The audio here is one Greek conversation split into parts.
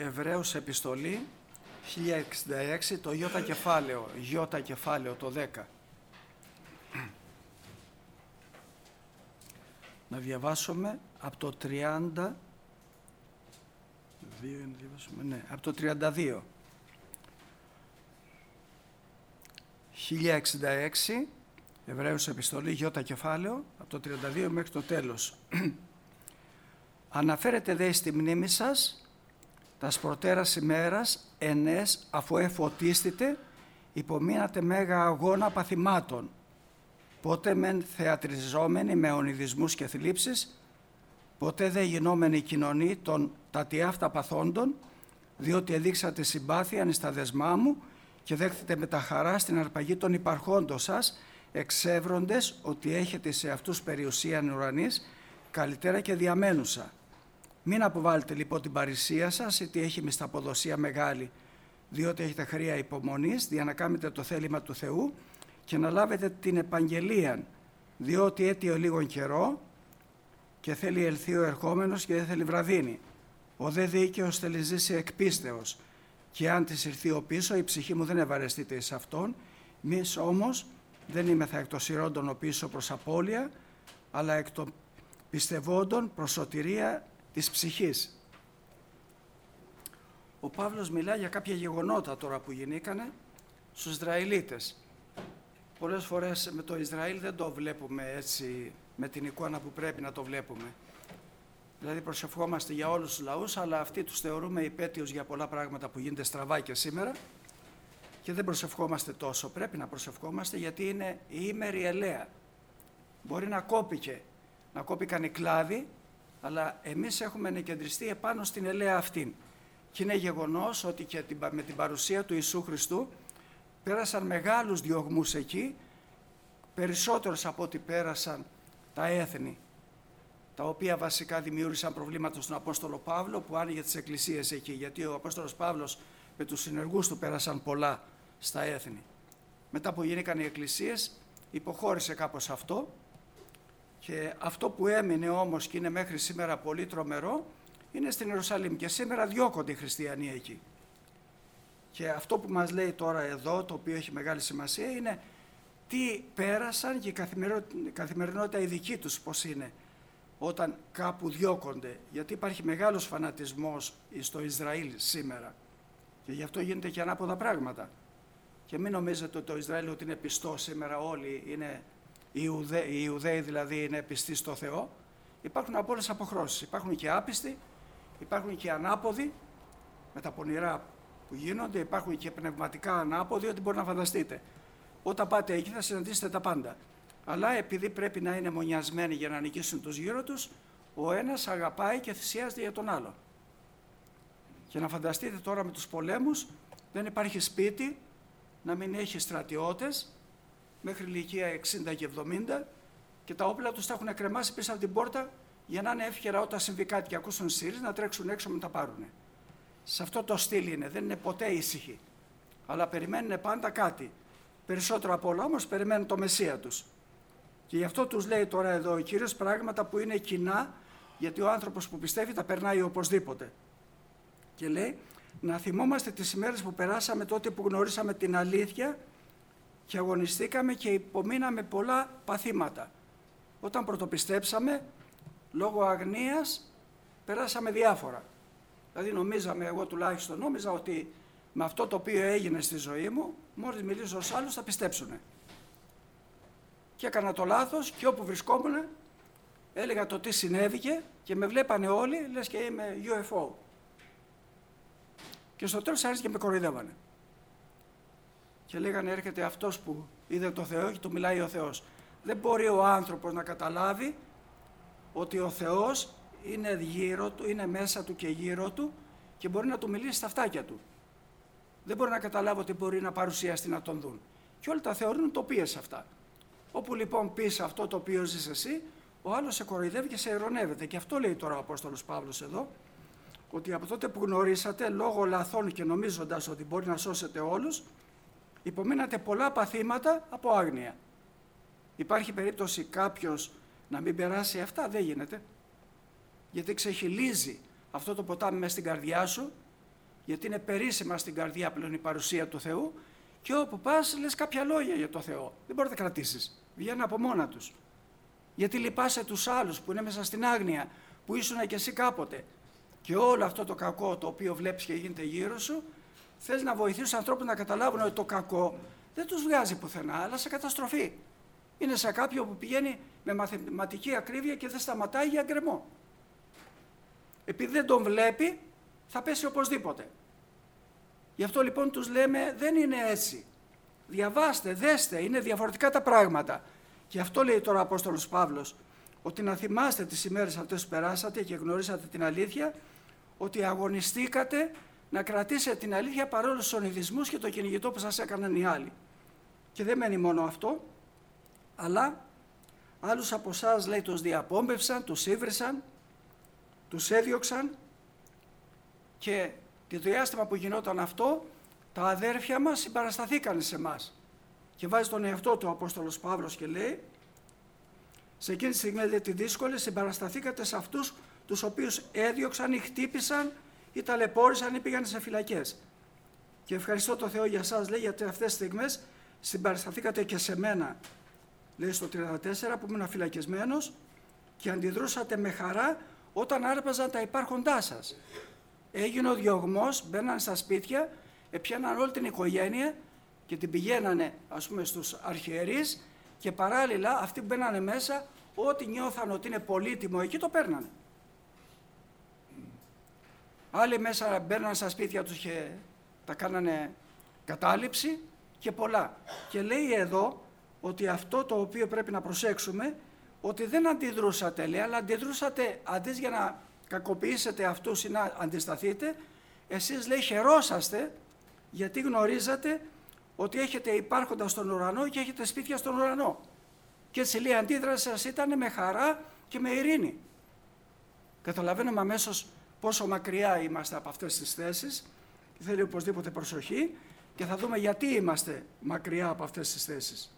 Εβραίους επιστολή 1066, το Ι κεφάλαιο, το 10. Να διαβάσουμε από το 30, από το 32. 1066, Εβραίους επιστολή, Ι κεφάλαιο, από το 32 μέχρι το τέλος. Αναφέρετε δε στη μνήμη σας τας προτέρας ημέρας ενές αφού εφωτίστητε υπομείνατε μέγα αγώνα παθημάτων, πότε μεν θεατριζόμενοι με ονειδισμούς και θλίψεις, ποτέ δε γινόμενη κοινωνή των τατιάφτα παθόντων, διότι εδείξατε συμπάθεια εις τα δεσμά μου και δέχτητε με τα χαρά στην αρπαγή των υπαρχόντων σας, εξεύροντες ότι έχετε σε αυτούς περιουσίαν ουρανής, καλυτέρα και διαμένουσα. Μην αποβάλλετε λοιπόν την παρησία σας, γιατί έχει μισθαποδοσία μεγάλη, διότι έχετε χρία υπομονής, δια να κάνετε το θέλημα του Θεού και να λάβετε την επαγγελία, διότι έτειο λίγον καιρό και θέλει ελθεί ο ερχόμενος και δεν θέλει βραδύνη. Ο δε δίκαιος θέλει ζήσει εκ πίστεως, και αν της ηρθεί ο πίσω, η ψυχή μου δεν ευαρεστείται εις αυτόν, μης όμως δεν είμαι θα εκ των σειρόντων ο πίσω προς απώλεια, αλλά εκ των πιστευόντων προς σωτηρία της ψυχής. Ο Παύλος μιλάει για κάποια γεγονότα τώρα που γινήκανε στους Ισραηλίτες. Πολλές φορές με το Ισραήλ δεν το βλέπουμε έτσι με την εικόνα που πρέπει να το βλέπουμε. Δηλαδή προσευχόμαστε για όλους τους λαούς, αλλά αυτοί τους θεωρούμε υπέτειους για πολλά πράγματα που γίνεται στραβά και σήμερα και δεν προσευχόμαστε τόσο. Πρέπει να προσευχόμαστε γιατί είναι η ήμερη ελαία. Μπορεί να κόπηκαν οι κλάδοι, αλλά εμείς έχουμε εγκεντριστεί επάνω στην ελαία αυτήν. Και είναι γεγονός ότι και με την παρουσία του Ιησού Χριστού πέρασαν μεγάλους διωγμούς εκεί, περισσότερους από ό,τι πέρασαν τα έθνη, τα οποία βασικά δημιούργησαν προβλήματα στον Απόστολο Παύλο που άνοιγε τις εκκλησίες εκεί, γιατί ο Απόστολος Παύλος με τους συνεργούς του πέρασαν πολλά στα έθνη. Μετά που γίνηκαν οι εκκλησίες υποχώρησε κάπως αυτό και αυτό που έμεινε όμως και είναι μέχρι σήμερα πολύ τρομερό είναι στην Ιερουσαλήμ και σήμερα διώκονται οι χριστιανοί εκεί. Και αυτό που μας λέει τώρα εδώ, το οποίο έχει μεγάλη σημασία, είναι τι πέρασαν και η καθημερινότητα η δική τους πώς είναι όταν κάπου διώκονται. Γιατί υπάρχει μεγάλος φανατισμός στο Ισραήλ σήμερα και γι' αυτό γίνεται και ανάποδα πράγματα. Και μην νομίζετε ότι το Ισραήλ ότι είναι πιστό σήμερα, όλοι είναι οι Ιουδαίοι δηλαδή είναι πιστοί στο Θεό. Υπάρχουν από όλες αποχρώσεις. Υπάρχουν και άπιστοι, υπάρχουν και ανάποδοι με τα πονηρά που γίνονται, υπάρχουν και πνευματικά ανάποδοι, ό,τι μπορεί να φανταστείτε. Όταν πάτε εκεί θα συναντήσετε τα πάντα. Αλλά επειδή πρέπει να είναι μονιασμένοι για να νικήσουν τους γύρω τους, ο ένας αγαπάει και θυσιάζεται για τον άλλο. Και να φανταστείτε τώρα με τους πολέμους, δεν υπάρχει σπίτι να μην έχει στρατιώτες μέχρι ηλικία 60 και 70 και τα όπλα τους τα έχουν κρεμάσει πίσω από την πόρτα για να είναι εύκαιρα όταν συμβεί κάτι και ακούσουν σύρις να τρέξουν έξω με τα πάρουνε. Σε αυτό το στυλ είναι, δεν είναι ποτέ ήσυχοι, αλλά περιμένουν πάντα κάτι. Περισσότερο από όλα όμως περιμένουν το Μεσσία τους. Και γι' αυτό τους λέει τώρα εδώ ο Κύριος πράγματα που είναι κοινά, γιατί ο άνθρωπος που πιστεύει τα περνάει οπωσδήποτε. Και λέει να θυμόμαστε τις ημέρες που περάσαμε τότε που γνωρίσαμε την αλήθεια και αγωνιστήκαμε και υπομείναμε πολλά παθήματα. Όταν πρωτοπιστέψαμε, λόγω αγνίας, περάσαμε διάφορα. Δηλαδή νομίζαμε, εγώ τουλάχιστον νόμιζα ότι με αυτό το οποίο έγινε στη ζωή μου, μόλις μιλήσω στους άλλους θα πιστέψουνε. Και έκανα το λάθος και όπου βρισκόμουν έλεγα το τι συνέβηκε και με βλέπανε όλοι, λες και είμαι UFO. Και στο τέλος άρχισε και με κοροϊδεύανε. Και λέγανε έρχεται αυτός που είδε το Θεό και του μιλάει ο Θεός. Δεν μπορεί ο άνθρωπος να καταλάβει ότι ο Θεός είναι γύρω του, είναι μέσα του και γύρω του και μπορεί να του μιλήσει στα αυτάκια του. Δεν μπορεί να καταλάβει ότι μπορεί να παρουσιαστεί να τον δουν. Και όλοι τα θεωρούν τοπίες αυτά. Όπου λοιπόν πεις αυτό το οποίο ζεις εσύ, ο άλλος σε κοροϊδεύει και σε ειρωνεύεται. Και αυτό λέει τώρα ο Απόστολος Παύλος εδώ, ότι από τότε που γνωρίσατε λόγω λαθών και νομίζοντας ότι μπορεί να σώσετε όλους, υπομείνατε πολλά παθήματα από άγνοια. Υπάρχει περίπτωση κάποιος να μην περάσει αυτά? Δεν γίνεται. Γιατί ξεχυλίζει αυτό το ποτάμι μέσα στην καρδιά σου γιατί είναι περίσσημα στην καρδιά πλέον η παρουσία του Θεού, και όπου πας λες κάποια λόγια για το Θεό. Δεν μπορεί να τα κρατήσεις. Βγαίνουν από μόνα τους. Γιατί λυπάσαι τους άλλους που είναι μέσα στην άγνοια, που ήσουν και εσύ κάποτε. Και όλο αυτό το κακό το οποίο βλέπεις και γίνεται γύρω σου, θες να βοηθήσεις τους ανθρώπους να καταλάβουν ότι το κακό δεν τους βγάζει πουθενά, αλλά σε καταστροφή. Είναι σε κάποιον που πηγαίνει με μαθηματική ακρίβεια και δεν σταματάει για γκρεμό. Επειδή δεν τον βλέπει, θα πέσει οπωσδήποτε. Γι' αυτό λοιπόν τους λέμε, δεν είναι έτσι. Διαβάστε, δέστε, είναι διαφορετικά τα πράγματα. Και αυτό λέει τώρα ο Απόστολος Παύλος, ότι να θυμάστε τις ημέρες αυτές που περάσατε και γνωρίσατε την αλήθεια, ότι αγωνιστήκατε να κρατήσετε την αλήθεια παρόλο στους ονειδισμούς και το κυνηγητό που σας έκαναν οι άλλοι. Και δεν μένει μόνο αυτό, αλλά άλλους από εσάς, λέει, τους διαπόμπευσαν, τους ήβρισαν, τους έδιωξαν, και τη διάστημα που γινόταν αυτό, τα αδέρφια μας συμπαρασταθήκαν σε εμάς. Και βάζει τον εαυτό του ο Απόστολος Παύλος και λέει, σε εκείνη τη στιγμή, λέει, τη δύσκολη, συμπαρασταθήκατε σε αυτούς τους οποίους έδιωξαν ή χτύπησαν ή ταλαιπώρησαν ή πήγαν σε φυλακές. Και ευχαριστώ τον Θεό για σας, λέει, γιατί αυτές τις στιγμές συμπαρασταθήκατε και σε μένα, λέει στο 34, που ήμουν φυλακισμένος, και αντιδρούσατε με χαρά όταν άρπαζαν τα υπάρχοντά σας. Έγινε ο διωγμός, μπαίναν στα σπίτια, επιάναν όλη την οικογένεια και την πηγαίνανε, ας πούμε, στους αρχιερείς, και παράλληλα αυτοί που μπαίνανε μέσα, ό,τι νιώθαν ότι είναι πολύτιμο εκεί το παίρνανε. Άλλοι μέσα μπαίνανε στα σπίτια τους και τα κάνανε κατάληψη και πολλά. Και λέει εδώ ότι αυτό το οποίο πρέπει να προσέξουμε, ότι δεν αντιδρούσατε, λέει, αλλά αντιδρούσατε, αντί για να κακοποιήσετε αυτούς ή να αντισταθείτε, εσείς, λέει, χαιρόσαστε, γιατί γνωρίζατε ότι έχετε υπάρχοντα στον ουρανό και έχετε σπίτια στον ουρανό. Και έτσι, λέει, η αντίδραση σας ήταν με χαρά και με ειρήνη. Καταλαβαίνουμε αμέσως πόσο μακριά είμαστε από αυτές τις θέσεις, και θέλει οπωσδήποτε προσοχή, και θα δούμε γιατί είμαστε μακριά από αυτές τις θέσεις.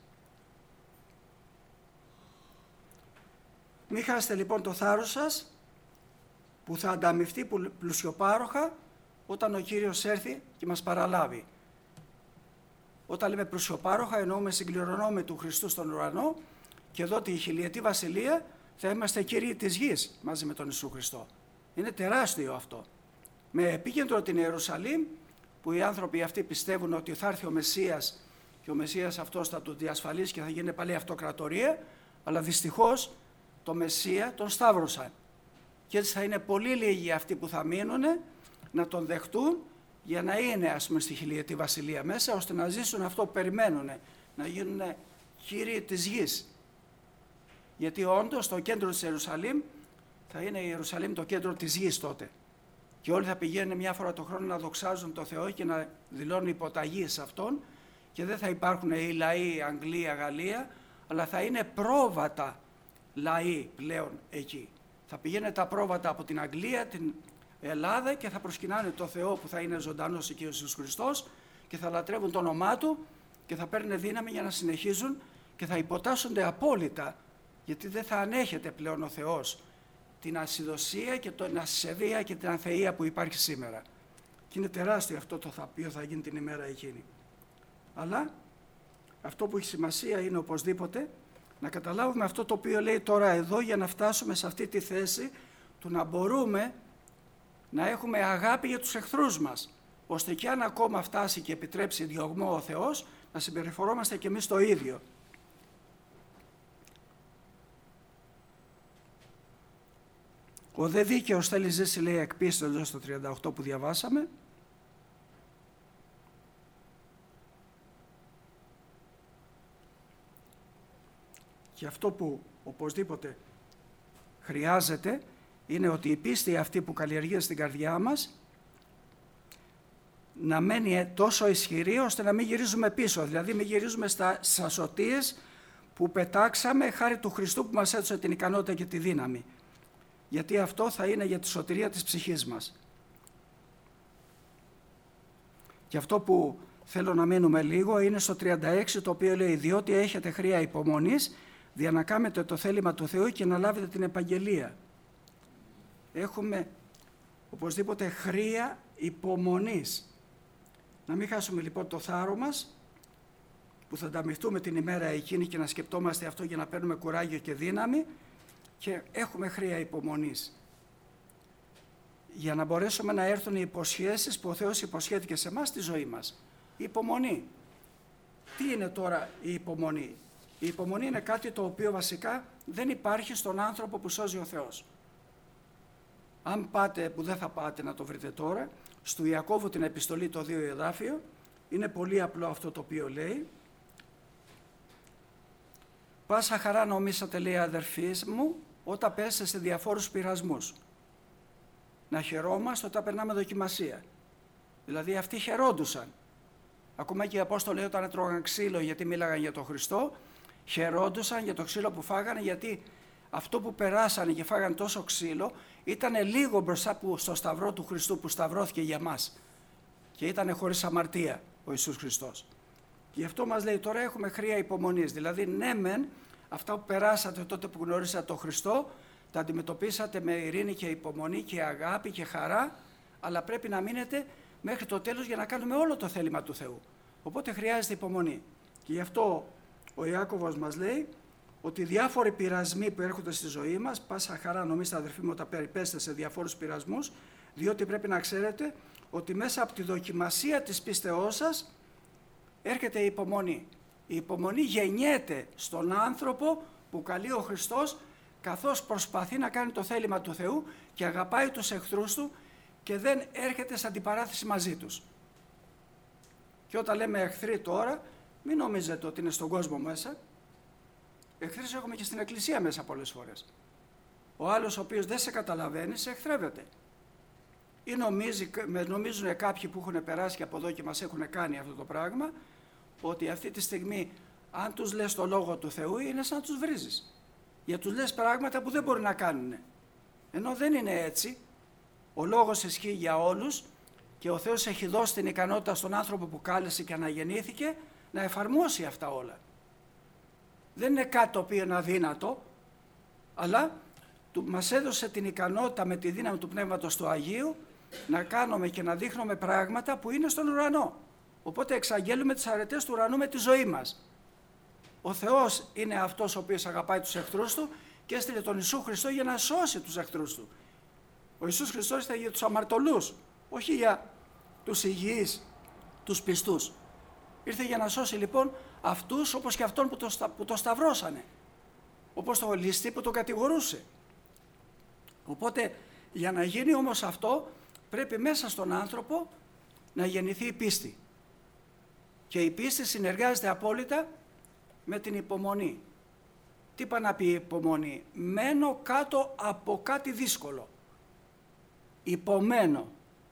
Μην χάσετε λοιπόν το θάρρος σας, που θα ανταμοιφθεί πλουσιοπάροχα όταν ο Κύριος έρθει και μας παραλάβει. Όταν λέμε πλουσιοπάροχα, εννοούμε συγκληρωνόμοι του Χριστού στον ουρανό, και εδώ τη χιλιετή βασιλεία θα είμαστε κύριοι της γης μαζί με τον Ιησού Χριστό. Είναι τεράστιο αυτό. Με επίκεντρο την Ιερουσαλήμ, που οι άνθρωποι αυτοί πιστεύουν ότι θα έρθει ο Μεσσίας και ο Μεσσίας αυτός θα του διασφαλίσει και θα γίνει πάλι αυτοκρατορία, αλλά δυστυχώς το Μεσσία τον σταύρωσαν. Και έτσι θα είναι πολύ λίγοι αυτοί που θα μείνουν να τον δεχτούν για να είναι, ας πούμε, στη χιλιετή βασιλεία μέσα, ώστε να ζήσουν αυτό που περιμένουν, να γίνουν κύριοι της γης. Γιατί όντως το κέντρο της Ιερουσαλήμ θα είναι η Ιερουσαλήμ το κέντρο της γης τότε. Και όλοι θα πηγαίνουν μια φορά το χρόνο να δοξάζουν το Θεό και να δηλώνουν υποταγή σε Αυτόν, και δεν θα υπάρχουν οι λαοί Αγγλία, Γαλλία, αλλά θα είναι πρόβατα λαοί πλέον εκεί. Θα πηγαίνουν τα πρόβατα από την Αγγλία, την Ελλάδα, και θα προσκυνάνε το Θεό που θα είναι ζωντανός εκεί ο Ιησούς Χριστός, και θα λατρεύουν το όνομά Του και θα παίρνουν δύναμη για να συνεχίζουν και θα υποτάσσονται απόλυτα, γιατί δεν θα ανέχεται πλέον ο Θεός την ασυδοσία και την ασεβία και την ανθεία που υπάρχει σήμερα. Και είναι τεράστιο αυτό το οποίο θα γίνει την ημέρα εκείνη. Αλλά αυτό που έχει σημασία είναι οπωσδήποτε να καταλάβουμε αυτό το οποίο λέει τώρα εδώ, για να φτάσουμε σε αυτή τη θέση του να μπορούμε να έχουμε αγάπη για τους εχθρούς μας, ώστε και αν ακόμα φτάσει και επιτρέψει διωγμό ο Θεός, να συμπεριφορόμαστε και εμείς το ίδιο. Ο δε δίκαιος θέλει ζήσει, λέει, εκ πίστεως, στο 38 που διαβάσαμε. Και αυτό που οπωσδήποτε χρειάζεται είναι ότι η πίστη αυτή που καλλιεργείται στην καρδιά μας να μένει τόσο ισχυρή ώστε να μην γυρίζουμε πίσω, δηλαδή μην γυρίζουμε στις ασωτείες που πετάξαμε χάρη του Χριστού που μας έδωσε την ικανότητα και τη δύναμη. Γιατί αυτό θα είναι για τη σωτηρία της ψυχής μας. Και αυτό που θέλω να μείνουμε λίγο είναι στο 36, το οποίο λέει, διότι έχετε χρία υπομονής, δια να κάνετε το θέλημα του Θεού και να λάβετε την επαγγελία. Έχουμε οπωσδήποτε χρία υπομονής. Να μην χάσουμε λοιπόν το θάρρο μας, που θα ανταμυφθούμε την ημέρα εκείνη και να σκεπτόμαστε αυτό για να παίρνουμε κουράγιο και δύναμη, και έχουμε χρειά υπομονής. Για να μπορέσουμε να έρθουν οι υποσχέσεις που ο Θεός υποσχέθηκε σε εμάς στη ζωή μας. Η υπομονή. Τι είναι τώρα η υπομονή? Η υπομονή είναι κάτι το οποίο βασικά δεν υπάρχει στον άνθρωπο που σώζει ο Θεός. Αν πάτε, που δεν θα πάτε να το βρείτε τώρα, στο Ιακώβου την επιστολή το 2 εδάφιο, είναι πολύ απλό αυτό το οποίο λέει. Πάσα χαρά νομίσατε, λέει, αδερφοί μου, όταν πέσετε σε διαφόρους πειρασμούς. Να χαιρόμαστε όταν περνάμε δοκιμασία. Δηλαδή αυτοί χαιρόντουσαν. Ακόμα και οι Απόστολοι όταν έτρωγαν ξύλο γιατί μίλαγαν για τον Χριστό, χαιρόντουσαν για το ξύλο που φάγανε, γιατί αυτό που περάσανε και φάγανε τόσο ξύλο ήταν λίγο μπροστά στο σταυρό του Χριστού που σταυρώθηκε για μας. Και ήταν χωρίς αμαρτία ο Ιησούς Χριστός. Γι' αυτό μας λέει τώρα έχουμε χρειά υπομονής. Δηλαδή ναι μεν αυτά που περάσατε τότε που γνωρίσατε τον Χριστό, τα αντιμετωπίσατε με ειρήνη και υπομονή και αγάπη και χαρά, αλλά πρέπει να μείνετε μέχρι το τέλος για να κάνουμε όλο το θέλημα του Θεού. Οπότε χρειάζεται υπομονή. Και γι' αυτό ο Ιάκωβος μας λέει ότι οι διάφοροι πειρασμοί που έρχονται στη ζωή μας, πάσα χαρά νομίστε αδερφοί μου όταν περιπέσετε σε διαφόρους πειρασμούς, διότι πρέπει να ξέρετε ότι μέσα από τη δοκιμασία της πίστεώς σας έρχεται η υπομονή. Η υπομονή γεννιέται στον άνθρωπο που καλεί ο Χριστός, καθώς προσπαθεί να κάνει το θέλημα του Θεού και αγαπάει τους εχθρούς του και δεν έρχεται σε αντιπαράθεση μαζί τους. Και όταν λέμε εχθροί τώρα, μην νομίζετε ότι είναι στον κόσμο μέσα. Εχθρείς έχουμε και στην εκκλησία μέσα πολλές φορές. Ο άλλος ο οποίος δεν σε καταλαβαίνει, σε εχθρεύεται. Ή νομίζουν κάποιοι που έχουν περάσει και από εδώ και μας έχουν κάνει αυτό το πράγμα, ότι αυτή τη στιγμή αν τους λες το λόγο του Θεού είναι σαν να τους βρίζεις. Για τους λες πράγματα που δεν μπορεί να κάνουν. Ενώ δεν είναι έτσι. Ο λόγος ισχύει για όλους και ο Θεός έχει δώσει την ικανότητα στον άνθρωπο που κάλεσε και αναγεννήθηκε να εφαρμόσει αυτά όλα. Δεν είναι κάτι το οποίο είναι αδύνατο, αλλά μας έδωσε την ικανότητα με τη δύναμη του Πνεύματος του Αγίου να κάνουμε και να δείχνουμε πράγματα που είναι στον ουρανό. Οπότε εξαγγέλουμε τις αρετές του ουρανού με τη ζωή μας. Ο Θεός είναι αυτός ο οποίος αγαπάει τους εχθρούς του και έστειλε τον Ιησού Χριστό για να σώσει τους εχθρούς του. Ο Ιησούς Χριστός ήταν για τους αμαρτωλούς, όχι για τους υγιείς, τους πιστούς. Ήρθε για να σώσει λοιπόν αυτούς όπως και αυτόν που το σταυρώσανε. Όπως το ληστή που τον κατηγορούσε. Οπότε για να γίνει όμως αυτό πρέπει μέσα στον άνθρωπο να γεννηθεί η πίστη. Και η πίστη συνεργάζεται απόλυτα με την υπομονή. Τι πάει να πει η υπομονή? Μένω κάτω από κάτι δύσκολο. Υπομένω.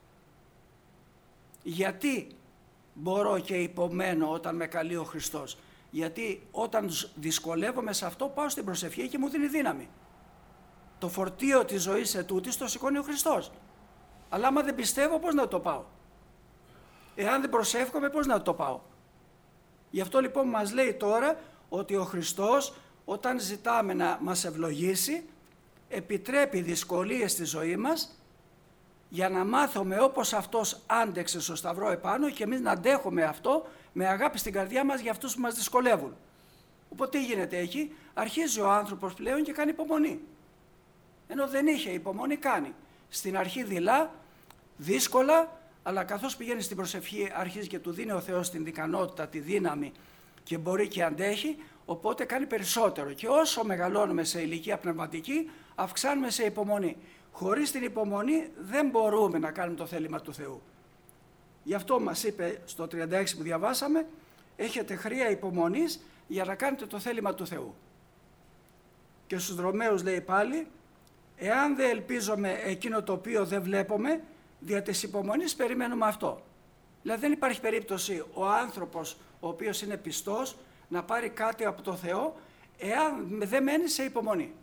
Γιατί μπορώ και υπομένω όταν με καλεί ο Χριστός? Γιατί όταν δυσκολεύομαι σε αυτό πάω στην προσευχή και μου δίνει δύναμη. Το φορτίο της ζωής ετούτης το σηκώνει ο Χριστός. Αλλά άμα δεν πιστεύω πώς να το πάω? Εάν δεν προσεύχομαι πώς να το πάω? Γι' αυτό λοιπόν μας λέει τώρα ότι ο Χριστός όταν ζητάμε να μας ευλογήσει επιτρέπει δυσκολίες στη ζωή μας για να μάθουμε όπως αυτός άντεξε στο σταυρό επάνω και εμείς να αντέχουμε αυτό με αγάπη στην καρδιά μας για αυτούς που μας δυσκολεύουν. Οπότε τι γίνεται εκεί? Αρχίζει ο άνθρωπος πλέον και κάνει υπομονή. Ενώ δεν είχε υπομονή, κάνει. Στην αρχή δειλά, δύσκολα, αλλά καθώς πηγαίνει στην προσευχή αρχίζει και του δίνει ο Θεός την ικανότητα, τη δύναμη και μπορεί και αντέχει, οπότε κάνει περισσότερο. Και όσο μεγαλώνουμε σε ηλικία πνευματική, αυξάνουμε σε υπομονή. Χωρίς την υπομονή δεν μπορούμε να κάνουμε το θέλημα του Θεού. Γι' αυτό μας είπε στο 36 που διαβάσαμε, έχετε χρειά υπομονής για να κάνετε το θέλημα του Θεού. Και στους Ρωμαίους λέει πάλι, εάν δεν ελπίζουμε εκείνο το οποίο δεν βλέπουμε, δια της υπομονής περιμένουμε αυτό. Δηλαδή δεν υπάρχει περίπτωση ο άνθρωπος ο οποίος είναι πιστός να πάρει κάτι από το Θεό εάν δεν μένει σε υπομονή.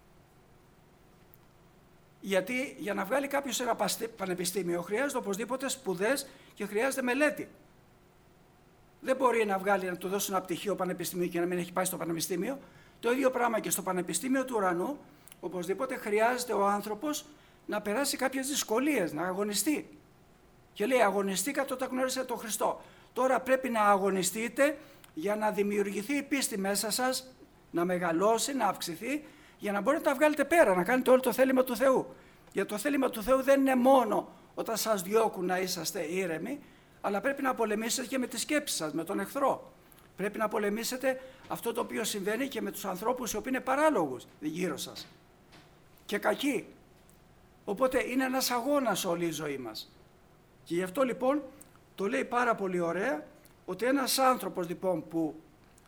Γιατί για να βγάλει κάποιος ένα πανεπιστήμιο χρειάζεται οπωσδήποτε σπουδές και χρειάζεται μελέτη. Δεν μπορεί να βγάλει να του δώσει ένα πτυχίο πανεπιστημίου και να μην έχει πάει στο πανεπιστήμιο. Το ίδιο πράγμα και στο Πανεπιστήμιο του Ουρανού, οπωσδήποτε χρειάζεται ο άνθρωπος να περάσει κάποιες δυσκολίες, να αγωνιστεί. Και λέει αγωνιστήκατε όταν γνώρισατε τον Χριστό. Τώρα πρέπει να αγωνιστείτε για να δημιουργηθεί η πίστη μέσα σας, να μεγαλώσει, να αυξηθεί, για να μπορείτε να βγάλετε πέρα, να κάνετε όλο το θέλημα του Θεού. Γιατί το θέλημα του Θεού δεν είναι μόνο όταν σας διώκουν να είσαστε ήρεμοι, αλλά πρέπει να πολεμήσετε και με τις σκέψεις σας, με τον εχθρό. Πρέπει να πολεμήσετε αυτό το οποίο συμβαίνει και με τους ανθρώπους οι οποίοι είναι παράλογους γύρω σας και κακοί. Οπότε είναι ένας αγώνας όλη η ζωή μας. Και γι' αυτό λοιπόν το λέει πάρα πολύ ωραία, ότι ένας άνθρωπος λοιπόν που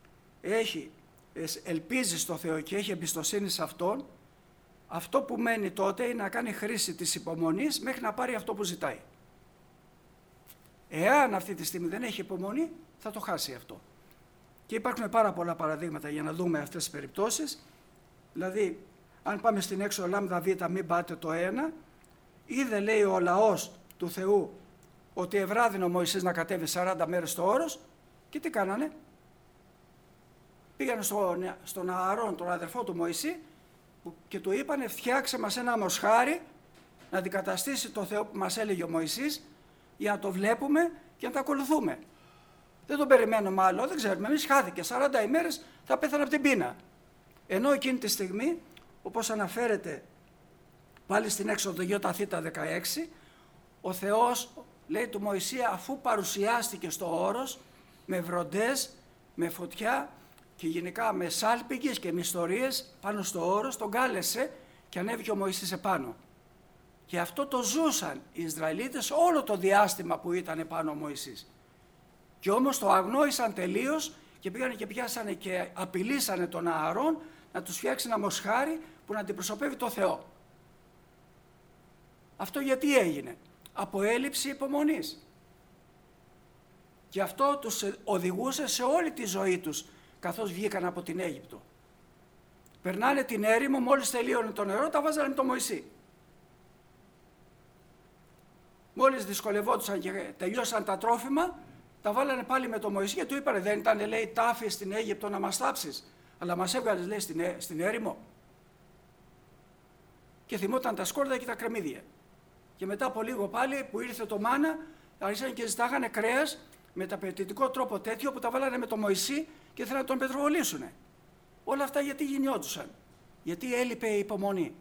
ελπίζει στο Θεό και έχει εμπιστοσύνη σε Αυτόν, αυτό που μένει τότε είναι να κάνει χρήση της υπομονής μέχρι να πάρει αυτό που ζητάει. Εάν αυτή τη στιγμή δεν έχει υπομονή, θα το χάσει αυτό. Και υπάρχουν πάρα πολλά παραδείγματα για να δούμε αυτές τις περιπτώσεις. Δηλαδή, αν πάμε στην Έξοδο λάμδα β, μην πάτε το 1, είδε λέει ο λαός του Θεού ότι ευράδυνε ο Μωυσής να κατέβει 40 μέρες στο όρος και τι κάνανε? Πήγανε στον Ααρών, τον αδερφό του Μωυσή, και του είπανε φτιάξε μας ένα μοσχάρι να αντικαταστήσει το Θεό που μας έλεγε ο Μωυσής, για να το βλέπουμε και να τα ακολουθούμε. Δεν τον περιμένουμε άλλο, δεν ξέρουμε, εμείς χάθηκε 40 ημέρες, θα πέθανε από την πείνα. Ενώ εκείνη τη στιγμή, όπως αναφέρεται πάλι στην Έξοδο Ι Θ 16, ο Θεός λέει του Μωυσή, αφού παρουσιάστηκε στο όρος με βροντές, με φωτιά και γενικά με σάλπιγγες και μυστορίες πάνω στο όρος, τον κάλεσε και ανέβηκε ο Μωυσής επάνω. Και αυτό το ζούσαν οι Ισραηλίτες όλο το διάστημα που ήταν επάνω ο Μωυσής. Και όμως το αγνόησαν τελείως και πήγανε και πιάσανε και απειλήσανε τον Ααρών να τους φτιάξει ένα μοσχάρι που να αντιπροσωπεύει το Θεό. Αυτό γιατί έγινε? Από έλλειψη υπομονής. Και αυτό τους οδηγούσε σε όλη τη ζωή τους καθώς βγήκαν από την Αίγυπτο. Περνάνε την έρημο, μόλις τελείωνε το νερό, τα βάζανε με το Μωυσή. Μόλις δυσκολευόντουσαν και τελειώσαν τα τρόφιμα, τα βάλανε πάλι με το Μωυσή και του είπανε, δεν ήταν λέει τάφη στην Αίγυπτο να μας τάψεις, αλλά μας έβγαλες λέει στην έρημο. Και θυμόταν τα σκόρδα και τα κρεμμύδια. Και μετά από λίγο πάλι που ήρθε το μάνα, άρχισαν και ζητάγανε κρέας με ταπαιτητικό τρόπο τέτοιο που τα βάλανε με το Μωυσή και ήθελαν να τον πετροβολήσουνε. Όλα αυτά γιατί γινιόντουσαν? Γιατί έλειπε η υπομονή.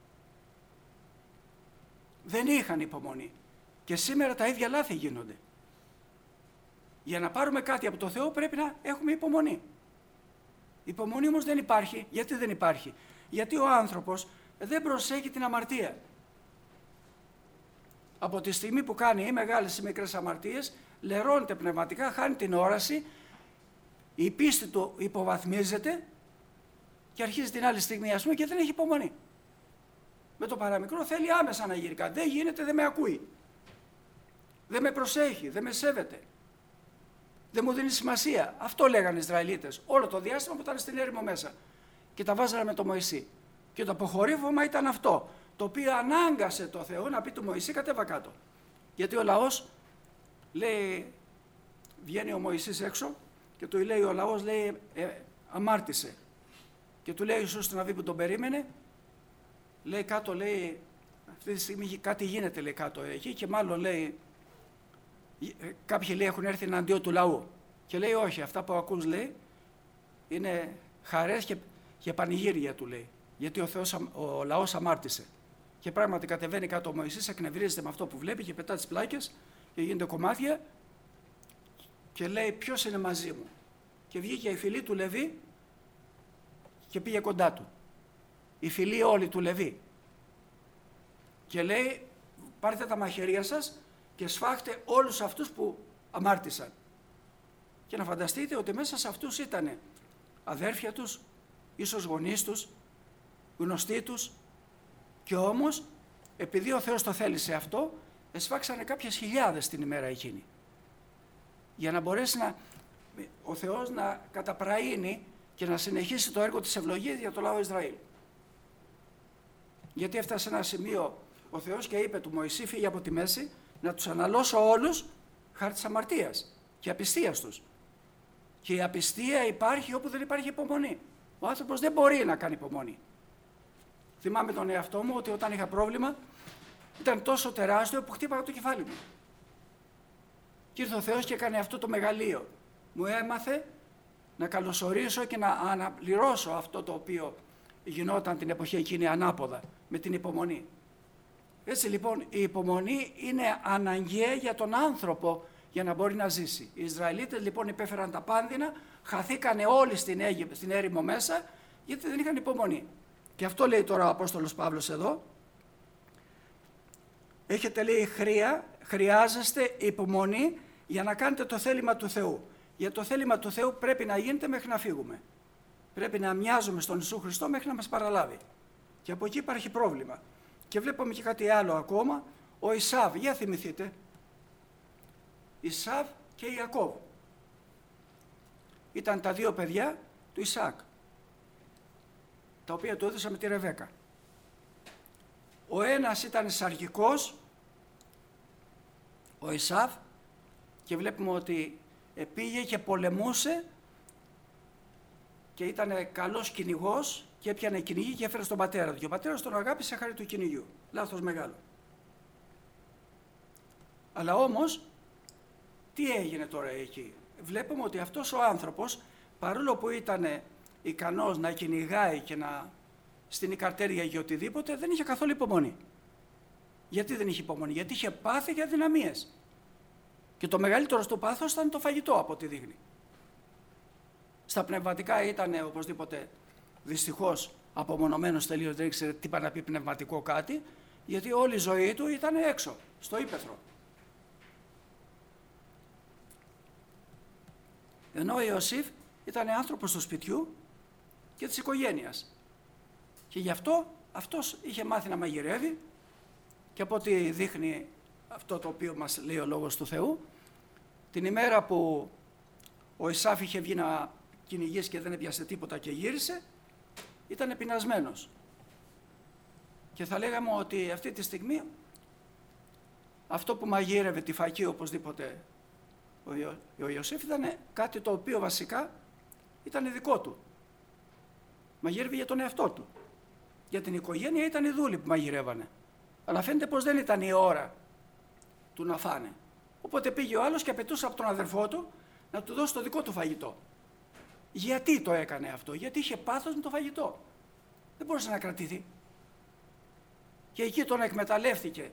Δεν είχαν υπομονή. Και σήμερα τα ίδια λάθη γίνονται. Για να πάρουμε κάτι από το Θεό πρέπει να έχουμε υπομονή. Η υπομονή όμως δεν υπάρχει. Γιατί δεν υπάρχει? Γιατί ο άνθρωπος δεν προσέχει την αμαρτία. Από τη στιγμή που κάνει ή μεγάλες ή μικρές αμαρτίες, λερώνεται πνευματικά, χάνει την όραση, η πίστη του υποβαθμίζεται και αρχίζει την άλλη στιγμή ας πούμε και δεν έχει υπομονή. Με το παραμικρό θέλει άμεσα να γίνει κάτι. Δεν γίνεται, δεν με ακούει. Δεν με προσέχει, δεν με σέβεται. Δεν μου δίνει σημασία. Αυτό λέγανε οι Ισραηλίτες όλο το διάστημα που ήταν στην έρημο μέσα. Και τα βάζανε με το Μωυσή. Και το αποχωρήφωμα ήταν αυτό, το οποίο ανάγκασε το Θεό να πει του Μωυσή κατέβα κάτω. Γιατί ο λαός λέει, βγαίνει ο Μωυσής έξω και του λέει ο λαός λέει αμάρτησε. Και του λέει Ιησούς στον Αβί που τον περίμενε, λέει κάτω λέει, αυτή τη στιγμή κάτι γίνεται λέει κάτω εκεί και μάλλον λέει, κάποιοι λέει έχουν έρθει εναντίον του λαού. Και λέει όχι, αυτά που ακούς λέει είναι χαρές και πανηγύρια του λέει. Γιατί ο λαός αμάρτησε. Και πράγματι κατεβαίνει κάτω ο Μωυσής, εκνευρίζεται με αυτό που βλέπει και πετά τις πλάκες και γίνεται κομμάτια και λέει ποιος είναι μαζί μου. Και βγήκε η φυλή του Λεβί και πήγε κοντά του. Η φυλή όλη του Λεβί. Και λέει πάρτε τα μαχαίρια σας και σφάχτε όλους αυτούς που αμάρτησαν. Και να φανταστείτε ότι μέσα σε αυτούς ήταν αδέρφια τους, ίσως γονείς τους, γνωστοί τους, και όμως επειδή ο Θεός το θέλησε αυτό, εσφάξανε κάποιες χιλιάδες την ημέρα εκείνη. Για να μπορέσει ο Θεός να καταπραίνει και να συνεχίσει το έργο της ευλογίας για το λαό Ισραήλ. Γιατί έφτασε ένα σημείο ο Θεός και είπε του Μωυσή φύγε από τη μέση να τους αναλώσω όλους χάρη της αμαρτίας και απιστίας τους. Και η απιστία υπάρχει όπου δεν υπάρχει υπομονή. Ο άνθρωπος δεν μπορεί να κάνει υπομονή. Θυμάμαι τον εαυτό μου ότι όταν είχα πρόβλημα ήταν τόσο τεράστιο που χτύπαγα το κεφάλι μου. Και ήρθε ο Θεός και έκανε αυτό το μεγαλείο. Μου έμαθε να καλωσορίσω και να αναπληρώσω αυτό το οποίο γινόταν την εποχή εκείνη ανάποδα, με την υπομονή. Έτσι λοιπόν η υπομονή είναι αναγκαία για τον άνθρωπο για να μπορεί να ζήσει. Οι Ισραηλίτες λοιπόν υπέφεραν τα πάνδυνα, χαθήκανε όλοι στην έρημο μέσα, γιατί δεν είχαν υπομονή. Και αυτό λέει τώρα ο Απόστολος Παύλος εδώ. Έχετε, λέει, χρειάζεστε υπομονή για να κάνετε το θέλημα του Θεού. Για το θέλημα του Θεού πρέπει να γίνεται μέχρι να φύγουμε. Πρέπει να μοιάζουμε στον Ιησού Χριστό μέχρι να μας παραλάβει. Και από εκεί υπάρχει πρόβλημα. Και βλέπουμε και κάτι άλλο ακόμα. Ο Ισάβ, για θυμηθείτε. Ισάβ και Ιακώβ. Ήταν τα δύο παιδιά του Ισαάκ, τα οποία του έδωσαν με τη Ρεβέκα. Ο ένας ήταν σαργικός, ο Ισάβ, και βλέπουμε ότι πήγε και πολεμούσε και ήταν καλός κυνηγός και έπιανε κυνηγή και έφερε στον πατέρα του. Και ο πατέρας τον αγάπησε χάρη του κυνηγιού. Λάθος μεγάλο. Αλλά όμως, τι έγινε τώρα εκεί? Βλέπουμε ότι αυτός ο άνθρωπος, παρόλο που ήταν ικανός να κυνηγάει και να στείνει καρτέρια για οτιδήποτε, δεν είχε καθόλου υπομονή. Γιατί δεν είχε υπομονή? Γιατί είχε πάθη για αδυναμίες. Και το μεγαλύτερο του πάθος ήταν το φαγητό, από ό,τι δείχνει. Στα πνευματικά ήταν οπωσδήποτε δυστυχώς απομονωμένος τελείως, δεν ήξερε τι πάει να πει πνευματικό κάτι, γιατί όλη η ζωή του ήταν έξω, στο ύπαιθρο. Ενώ ο Ιωσήφ ήταν άνθρωπος του σπιτιού και της οικογένειας. Και γι' αυτό αυτός είχε μάθει να μαγειρεύει, και από ό,τι δείχνει αυτό το οποίο μας λέει ο Λόγος του Θεού, την ημέρα που ο Ισάβ είχε βγει να κυνηγήσει και δεν έπιασε τίποτα και γύρισε, ήταν πεινασμένος. Και θα λέγαμε ότι αυτή τη στιγμή αυτό που μαγείρευε τη φακή οπωσδήποτε ο Ιωσήφ ήταν κάτι το οποίο βασικά ήταν δικό του. Μαγείρευε για τον εαυτό του. Για την οικογένεια ήταν οι δούλοι που μαγειρεύανε. Αλλά φαίνεται πως δεν ήταν η ώρα του να φάνε. Οπότε πήγε ο άλλος και απαιτούσε από τον αδερφό του να του δώσει το δικό του φαγητό. Γιατί το έκανε αυτό? Γιατί είχε πάθος με το φαγητό. Δεν μπορούσε να κρατηθεί. Και εκεί τον εκμεταλλεύτηκε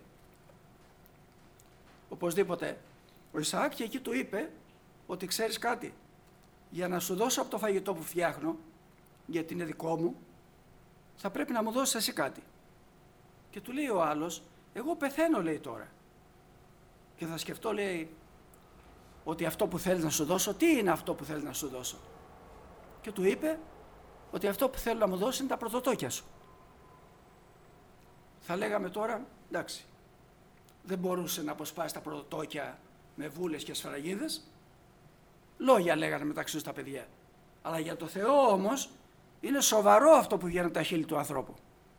οπωσδήποτε ο Ισαάκ, και εκεί του είπε ότι ξέρεις κάτι, για να σου δώσω από το φαγητό που φτιάχνω, γιατί είναι δικό μου, θα πρέπει να μου δώσεις εσύ κάτι. Και του λέει ο άλλος, εγώ πεθαίνω, λέει, τώρα. Και θα σκεφτώ, λέει, ότι αυτό που θέλεις να σου δώσω, τι είναι αυτό που θέλεις να σου δώσω? Και του είπε ότι αυτό που θέλω να μου δώσει είναι τα πρωτοτόκια σου. Θα λέγαμε τώρα, εντάξει, δεν μπορούσε να αποσπάσει τα πρωτοτόκια με βούλες και σφραγίδες. Λόγια λέγανε μεταξύ τους τα παιδιά. Αλλά για το Θεό όμως είναι σοβαρό αυτό που βγαίνει από τα χείλη του ανθρώπου.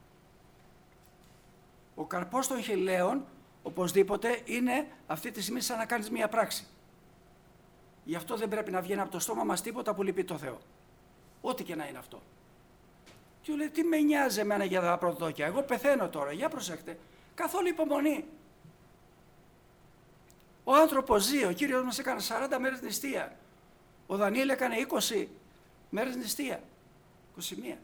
Ο καρπός των χειλαίων οπωσδήποτε είναι αυτή τη στιγμή σαν να κάνεις μία πράξη. Γι' αυτό δεν πρέπει να βγαίνει από το στόμα μας τίποτα που λυπεί το Θεό. Ό,τι και να είναι αυτό. Και του λέει, τι με νοιάζει εμένα για τα πρωτοτόκια? Εγώ πεθαίνω τώρα. Για προσέχτε. Καθόλου υπομονή. Ο άνθρωπος ζει. Ο Κύριος μας έκανε 40 μέρες νηστεία. Ο Δανιήλ έκανε 20 μέρες νηστεία. 21.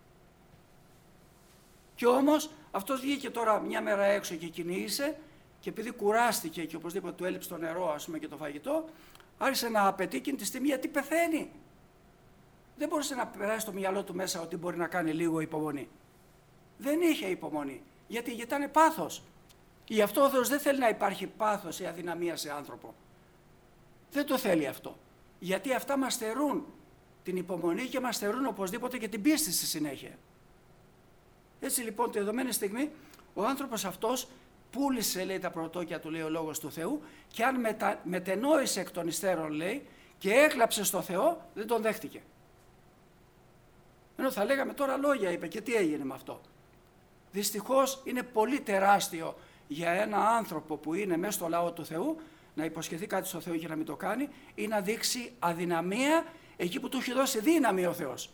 Και όμως αυτός βγήκε τώρα μια μέρα έξω και κυνήγησε, και επειδή κουράστηκε και οπωσδήποτε του έλειψε το νερό, ας πούμε, και το φαγητό, άρχισε να απαιτεί εκείνη τη στιγμή, γιατί πεθαίνει. Δεν μπορούσε να περάσει στο μυαλό του μέσα ότι μπορεί να κάνει λίγο υπομονή. Δεν είχε υπομονή. Γιατί ήταν πάθος. Γι' αυτό ο Θεός δεν θέλει να υπάρχει πάθος ή αδυναμία σε άνθρωπο. Δεν το θέλει αυτό. Γιατί αυτά μας στερούν την υπομονή και μας στερούν οπωσδήποτε και την πίστη στη συνέχεια. Έτσι λοιπόν τη δεδομένη στιγμή ο άνθρωπος αυτός πούλησε, λέει, τα πρωτόκια του, λέει ο Λόγος του Θεού, και αν μετενόησε εκ των υστέρων, λέει, και έκλαψε στο Θεό, δεν τον δέχτηκε. Ενώ θα λέγαμε τώρα λόγια είπε, και τι έγινε με αυτό? Δυστυχώς είναι πολύ τεράστιο για ένα άνθρωπο που είναι μέσα στο λαό του Θεού να υποσχεθεί κάτι στο Θεό και να μην το κάνει, ή να δείξει αδυναμία εκεί που του έχει δώσει δύναμη ο Θεός.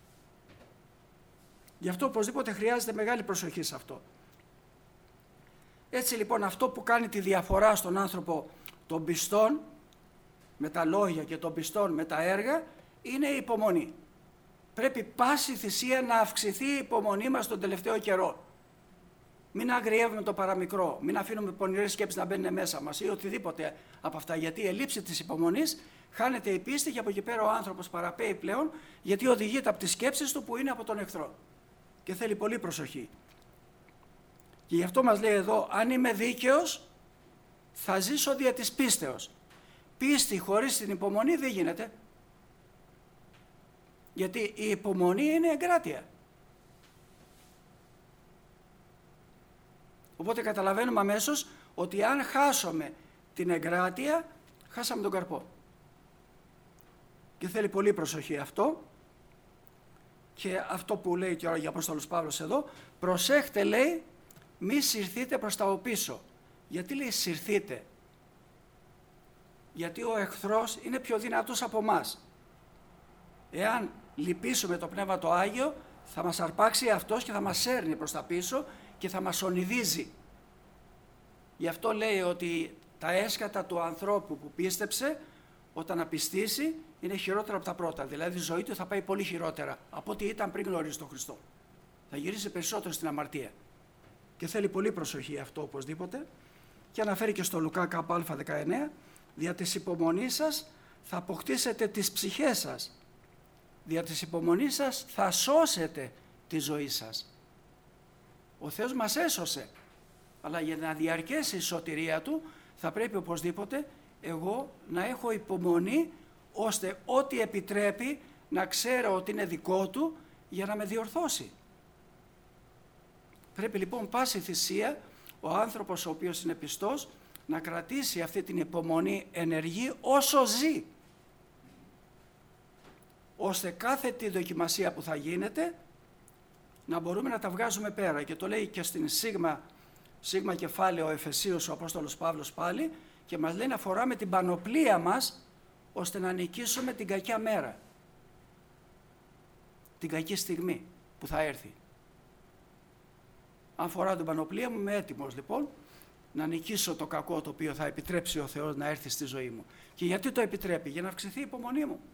Γι' αυτό οπωσδήποτε χρειάζεται μεγάλη προσοχή σε αυτό. Έτσι λοιπόν αυτό που κάνει τη διαφορά στον άνθρωπο των πιστών με τα λόγια και των πιστών με τα έργα είναι η υπομονή. Πρέπει πάση θυσία να αυξηθεί η υπομονή μας τον τελευταίο καιρό. Μην αγριεύουμε το παραμικρό, μην αφήνουμε πονηρές σκέψεις να μπαίνουν μέσα μας ή οτιδήποτε από αυτά. Γιατί η ελλείψη της υπομονής χάνεται η πίστη και από εκεί πέρα ο άνθρωπος παραπέει πλέον, γιατί οδηγείται από τις σκέψεις του που είναι από τον εχθρό. Και θέλει πολύ προσοχή. Και γι' αυτό μας λέει εδώ, αν είμαι δίκαιος, θα ζήσω δια της πίστεως. Πίστη χωρίς την υπομονή δεν γίνεται. Γιατί η υπομονή είναι εγκράτεια. Οπότε καταλαβαίνουμε αμέσως ότι αν χάσουμε την εγκράτεια, χάσαμε τον καρπό. Και θέλει πολύ προσοχή αυτό. Και αυτό που λέει και ο Απόστολος Παύλος εδώ, προσέχτε λέει, μη συρθείτε προς τα οπίσω. Γιατί λέει συρθείτε? Γιατί ο εχθρός είναι πιο δυνατός από μας. Εάν λυπήσουμε το Πνεύμα το Άγιο, θα μας αρπάξει αυτός και θα μας σέρνει προς τα πίσω και θα μας ονειδίζει. Γι' αυτό λέει ότι τα έσκατα του ανθρώπου που πίστεψε, όταν απιστήσει, είναι χειρότερα από τα πρώτα. Δηλαδή η ζωή του θα πάει πολύ χειρότερα από ό,τι ήταν πριν γνωρίσει τον Χριστό. Θα γυρίσει περισσότερο στην αμαρτία. Και θέλει πολύ προσοχή αυτό οπωσδήποτε. Και αναφέρει και στο Λουκά ΚΑ19, δια της υπομονής σας θα αποκτήσετε τις ψυχές σας. Δια της υπομονής σας θα σώσετε τη ζωή σας. Ο Θεός μας έσωσε, αλλά για να διαρκέσει η σωτηρία Του θα πρέπει οπωσδήποτε εγώ να έχω υπομονή, ώστε ό,τι επιτρέπει να ξέρω ότι είναι δικό Του για να με διορθώσει. Πρέπει λοιπόν πάση θυσία ο άνθρωπος ο οποίος είναι πιστός να κρατήσει αυτή την υπομονή ενεργή όσο ζει, ώστε κάθε τη δοκιμασία που θα γίνεται να μπορούμε να τα βγάζουμε πέρα. Και το λέει και στην σίγμα κεφάλαιο Εφεσίους ο Απόστολος Παύλος πάλι, και μας λέει να φοράμε την πανοπλία μας ώστε να νικήσουμε την κακιά μέρα, την κακή στιγμή που θα έρθει. Αν φοράω την πανοπλία μου, είμαι έτοιμος λοιπόν να νικήσω το κακό το οποίο θα επιτρέψει ο Θεός να έρθει στη ζωή μου. Και γιατί το επιτρέπει? Για να αυξηθεί η υπομονή μου.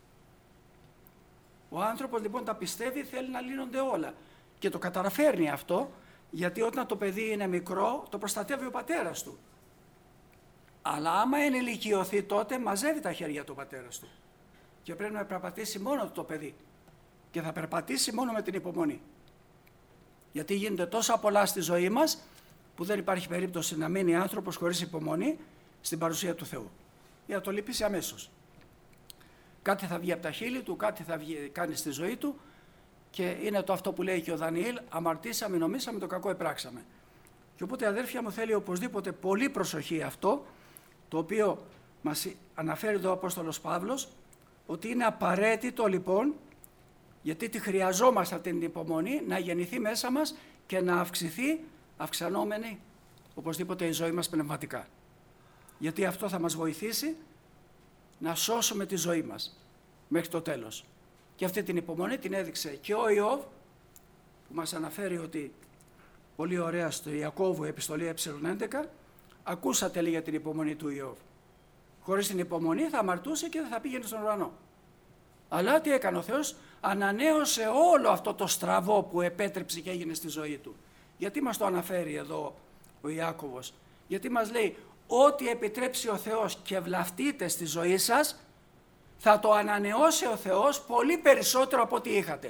Ο άνθρωπος λοιπόν τα πιστεύει, θέλει να λύνονται όλα. Και το καταφέρνει αυτό, γιατί όταν το παιδί είναι μικρό, το προστατεύει ο πατέρας του. Αλλά άμα ενηλικιωθεί, τότε μαζεύει τα χέρια του πατέρας του. Και πρέπει να περπατήσει μόνο του το παιδί. Και θα περπατήσει μόνο με την υπομονή. Γιατί γίνονται τόσα πολλά στη ζωή μας, που δεν υπάρχει περίπτωση να μείνει άνθρωπος χωρίς υπομονή στην παρουσία του Θεού. Για να το λυπήσει αμέσως. Κάτι θα βγει από τα χείλη του, κάτι θα κάνει στη ζωή του, και είναι το αυτό που λέει και ο Δανιήλ, αμαρτήσαμε, νομίσαμε, το κακό επράξαμε. Και οπότε αδέρφια μου θέλει οπωσδήποτε πολύ προσοχή αυτό, το οποίο μας αναφέρει εδώ ο Απόστολος Παύλος, ότι είναι απαραίτητο λοιπόν, γιατί τη χρειαζόμαστε αυτή την υπομονή, να γεννηθεί μέσα μας και να αυξηθεί, αυξανόμενη οπωσδήποτε η ζωή μας πνευματικά. Γιατί αυτό θα μας βοηθήσει να σώσουμε τη ζωή μας μέχρι το τέλος. Και αυτή την υπομονή την έδειξε και ο Ιώβ, που μας αναφέρει ότι πολύ ωραία στο Ιακώβου επιστολή ε11, ακούσατε λίγα την υπομονή του Ιώβ. Χωρίς την υπομονή θα αμαρτούσε και δεν θα πήγαινε στον ουρανό. Αλλά τι έκανε ο Θεός? Ανανέωσε όλο αυτό το στραβό που επέτρεψε και έγινε στη ζωή του. Γιατί μας το αναφέρει εδώ ο Ιάκωβος? Γιατί μας λέει ό,τι επιτρέψει ο Θεός και βλαφτείτε στη ζωή σας, θα το ανανεώσει ο Θεός πολύ περισσότερο από ό,τι είχατε.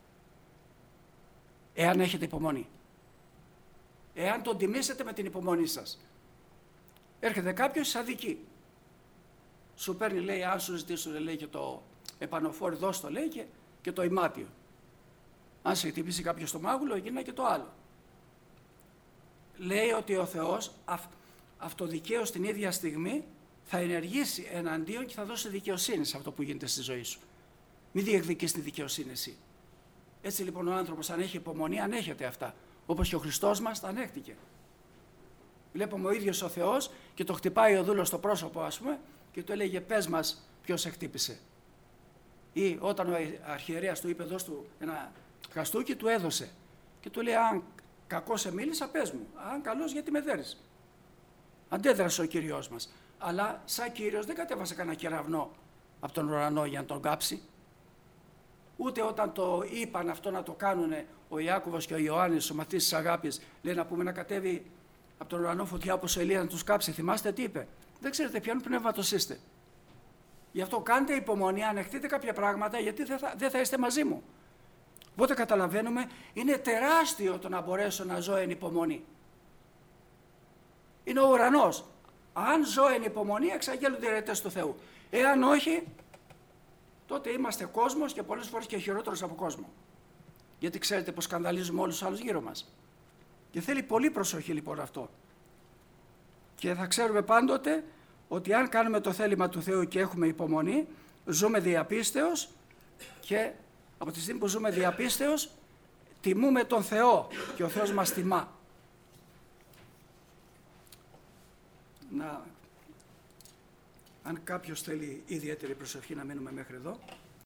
Εάν έχετε υπομονή. Εάν τον τιμήσετε με την υπομονή σας. Έρχεται κάποιος σας αδικεί. Σου παίρνει, λέει, αν σου ζητήσουν, λέει, και το επανοφόρι, δώσ' το, λέει, και το ημάτιο. Αν σε χτυπήσει κάποιος στο μάγουλο, γίνεται και το άλλο. Λέει ότι ο Θεός αυτοδικαίως την ίδια στιγμή θα ενεργήσει εναντίον και θα δώσει δικαιοσύνη σε αυτό που γίνεται στη ζωή σου. Μην διεκδικείς τη δικαιοσύνη εσύ. Έτσι λοιπόν ο άνθρωπος, αν έχει υπομονή, ανέχεται αυτά. Όπως και ο Χριστός μας τα ανέχτηκε. Βλέπουμε ο ίδιος ο Θεός και το χτυπάει ο δούλος στο πρόσωπο, ας πούμε, και του έλεγε πες μας ποιος σε χτύπησε. Ή όταν ο αρχιερέας του είπε δώσ' του ένα χαστούκι, του έδωσε. Και του λέει αν κακός σε μίλησα, πες μου. Αν καλός, γιατί με δέρεις? Αντέδρασε ο Κυριός μας. Αλλά σαν Κύριος δεν κατέβασε κανένα κεραυνό από τον ουρανό για να τον κάψει. Ούτε όταν το είπαν αυτό να το κάνουν ο Ιάκωβος και ο Ιωάννης, ο μαθητής της αγάπης, λέει να πούμε να κατέβει από τον ουρανό φωτιά όπως ο Ηλία να τους κάψει. Θυμάστε τι είπε? Δεν ξέρετε ποιον πνεύματος είστε. Γι' αυτό κάντε υπομονή, ανεχτείτε κάποια πράγματα, γιατί δεν θα είστε μαζί μου. Οπότε καταλαβαίνουμε, είναι τεράστιο το να μπορέσω να ζω εν υπομονή. Είναι ο ουρανός. Αν ζω εν υπομονή, εξαγγέλλονται οι αιρετές του Θεού. Εάν όχι, τότε είμαστε κόσμος και πολλές φορές και χειρότερος από κόσμο. Γιατί ξέρετε πως σκανδαλίζουμε όλους τους άλλους γύρω μας. Και θέλει πολύ προσοχή λοιπόν αυτό. Και θα ξέρουμε πάντοτε ότι αν κάνουμε το θέλημα του Θεού και έχουμε υπομονή, ζούμε διαπίστεως και από τη στιγμή που ζούμε διαπίστεως, τιμούμε τον Θεό και ο Θεός μας τιμά. Αν κάποιος θέλει ιδιαίτερη προσοχή να μείνουμε μέχρι εδώ.